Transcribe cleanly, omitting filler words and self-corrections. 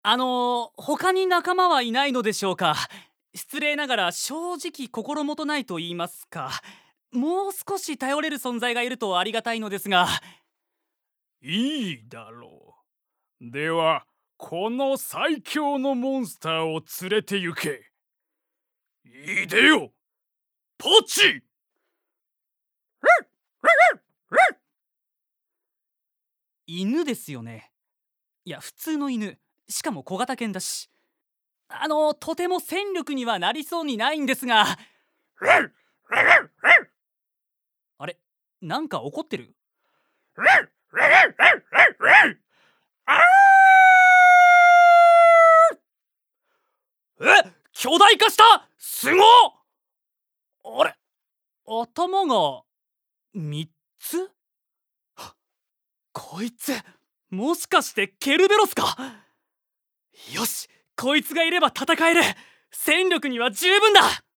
他に仲間はいないのでしょうか？失礼ながら正直心もとないと言いますか、もう少し頼れる存在がいるとありがたいのですが。 いいだろう。では、この最強のモンスターを連れて行け。いでよ、ポチ！ 犬ですよね？いや、普通の犬。しかも小型犬だし。とても戦力にはなりそうにないんですが。あれ、なんか怒ってる？巨大化した！すごっ！あれ、頭が3つ？こいつ、もしかしてケルベロスか？よし、こいつがいれば戦える！戦力には十分だ！